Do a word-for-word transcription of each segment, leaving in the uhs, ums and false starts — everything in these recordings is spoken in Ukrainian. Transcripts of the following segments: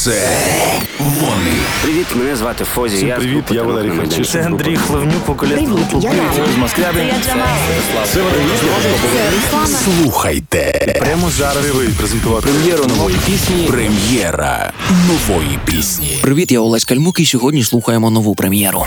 Це вони. Привіт, мене звати Фозі. Всім я привіт, я Валерій Харчишин. Це Андрій Хлевнюк, вокаліст групи «Привіт». Москрябін. Це я Джамал. Слухайте. Прямо зараз ви презентувати Прем'єру нової пісні. Прем'єра нової пісні. Привіт, я Олесь Кальмук, і сьогодні слухаємо нову прем'єру.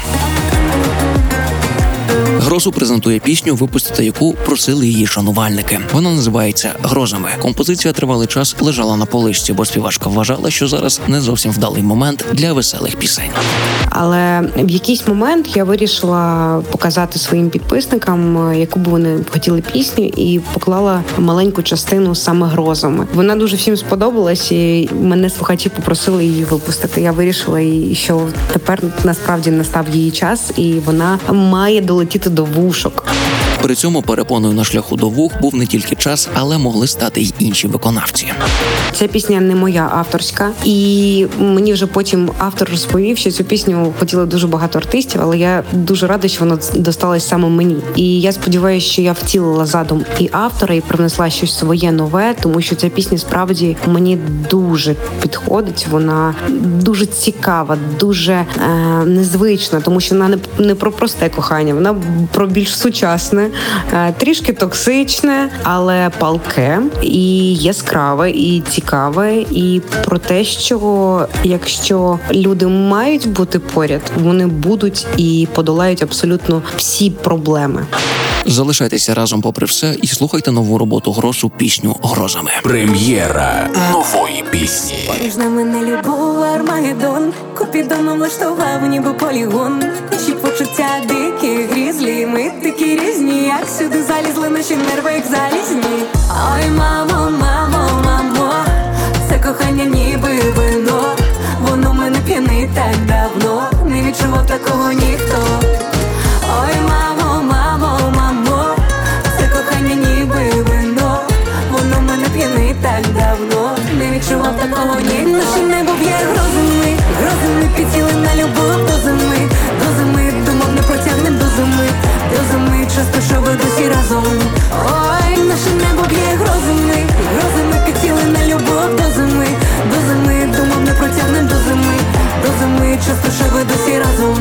Грозу презентує пісню, випустити яку просили її шанувальники. Вона називається «Грозами». Композиція тривалий час лежала на поличці, бо співачка вважала, що зараз не зовсім вдалий момент для веселих пісень. Але в якийсь момент я вирішила показати своїм підписникам, яку б вони хотіли пісню, і поклала маленьку частину саме «Грозами». Вона дуже всім сподобалась, і мене слухачі попросили її випустити. Я вирішила, що тепер насправді настав її час, і вона має долетіти до вушок. При цьому перепоною на шляху до вух був не тільки час, але могли стати й інші виконавці. Ця пісня не моя авторська, і мені вже потім автор розповів, що цю пісню хотіли дуже багато артистів, але я дуже рада, що вона досталась саме мені. І я сподіваюся, що я втілила задум і автора, і привнесла щось своє нове, тому що ця пісня справді мені дуже підходить. Вона дуже цікава, дуже е, незвична, тому що вона не, не про просте кохання, вона про більш сучасне, е, трішки токсичне, але палке і яскраве, і цікаве, і про те, що якщо люди мають бути поряд, вони будуть і подолають абсолютно всі проблеми. Залишайтеся разом попри все і слухайте нову роботу Грозу, пісню «Грозами». Прем'єра нової пісні. Між нами не любов, Армагеддон. Купідоном влаштував ніби полігон. Наші почуття дикі, грізлі. Ми такі різні, як сюди залізли наші нерви, як залізні. Ой, мамо, мамо, мамо, це кохання ніби вино. Воно мене п'янить так давно, не відчував такого ніхто. Ой, мамо, мамо, мамо, це кохання ніби вино. Воно мене п'янить так давно, не відчував такого ніхто. Наше небо б'є грозами, грозами підсіли на любов до зими. До зими думав не протягнем до зими. До зими часто, що ви досі разом. Ой, наше небо б'є грозами, грозами підсіли на любов до зими. До зими думав не протягнем до зими. До зими часто, що ви досі разом.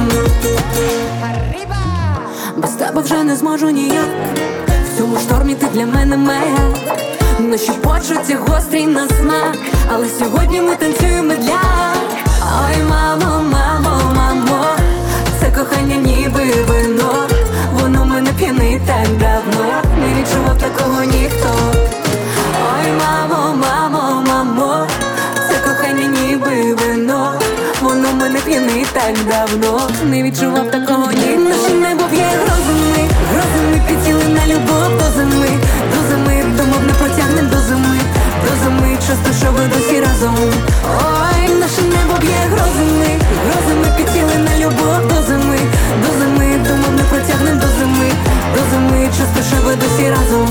Без тебе вже не зможу ніяк. В цьому штормі ти для мене маяк. Наші почуття гострі на смак, але сьогодні ми танцюємо для. Ой, мамо, мамо, мамо, це кохання ніби вино. Воно мене п'янить так давно, не відчував такого ніхто. Ой, мамо, мамо, мамо, це кохання ніби вино. Воно мене п'янить так давно, не відчував такого ніхто. Наше небо б'є грозами, грозами підсіли на любов до зими. До зими думав не протягнем до зими. До зими часто, що ви досі разом. Ой, наше небо б'є грозами, грозами підсіли на любов до зими. До зими думав не протягнем до зими. До зими часто, що ви досі разом.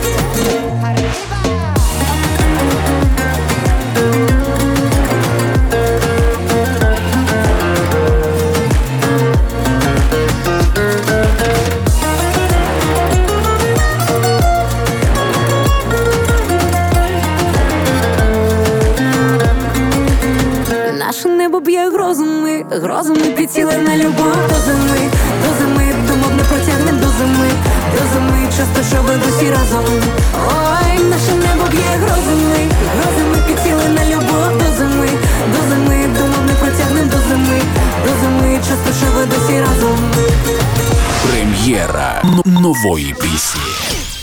Наше небо б'є грозами, грозами підсіли на любов до зими. До зими думав не протягнем до зими. До зими часто, що ви досі разом. Ой, наше небо б'є грозами, грозами підсіли на любов до зими. До зими думав не протягнем до зими. До зими часто, що ви досі разом. Прем'єра нової пісні.